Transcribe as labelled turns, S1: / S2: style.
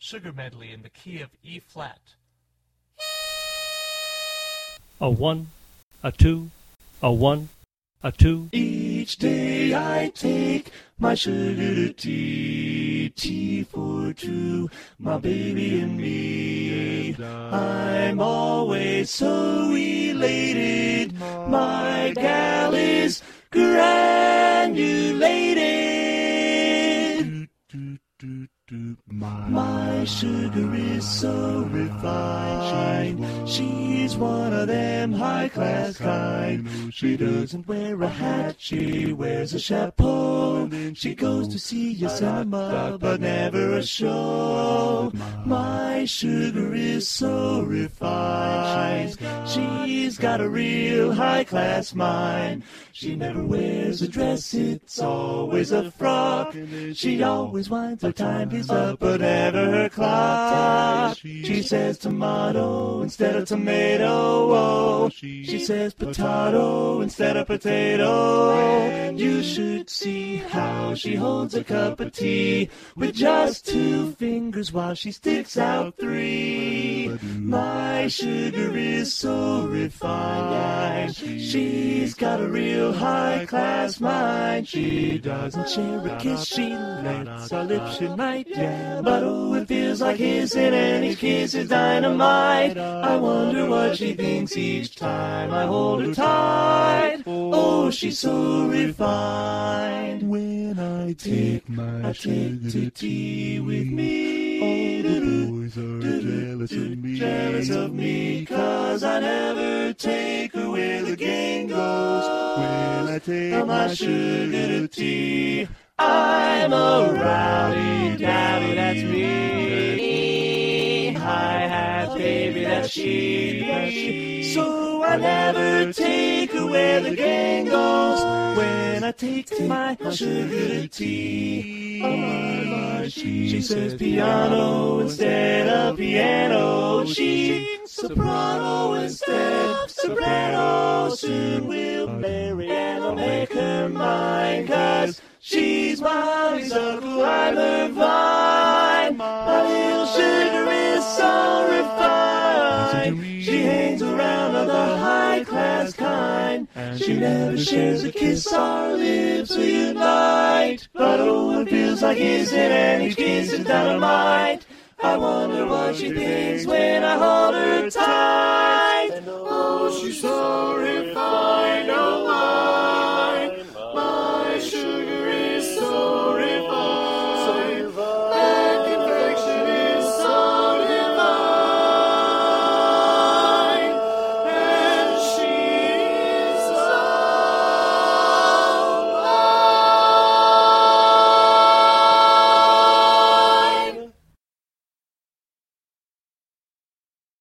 S1: Sugar Medley in the key of E flat.
S2: A 1, a 2, a 1, a 2.
S3: Each day I take my sugar to tea, tea for two, my baby and me. I'm always so elated, my gal is granulated. My sugar is so refined, she's one of them high-class kind. She doesn't wear a hat, she wears a chapeau. She goes to see a cinema, but never a show. My sugar is so refined, she's got a real high-class mind. She never wears a dress, it's always a frock. She always winds her timepiece up, but never her clock. She says tomato instead of tomato. Oh, she says potato instead of potato. You should see how she holds a cup of tea with just 2 fingers while she sticks out 3. My sugar is so refined, she's got a real high-class mind. She doesn't share a kiss, she lets her lips unite. But oh, it feels like kissing, and each kiss is dynamite. I wonder what she thinks each time I hold her tight. Oh, she's so refined. When I take my sugar to tea with me, all the boys are jealous of me, 'cause I never take her where the gang goes. When I take my sugar to tea, I'm a rowdy dowdy, that's me. Hi-hat baby, that's she. So I never take her where the gang goes. When I take my sugar to tea, she says piano instead of piano. She sings soprano instead of soprano. Soon we'll marry and I'll make her mine, 'cause she's my honeysuckle, I'm her vine. My little sugar is so refined, she hangs around on the high-class kind. She never shares a kiss, our lips reunite. But oh, it feels like kissing, and each kiss is dynamite. I wonder what she thinks when I hold her tight. Oh, she's so refined, oh my.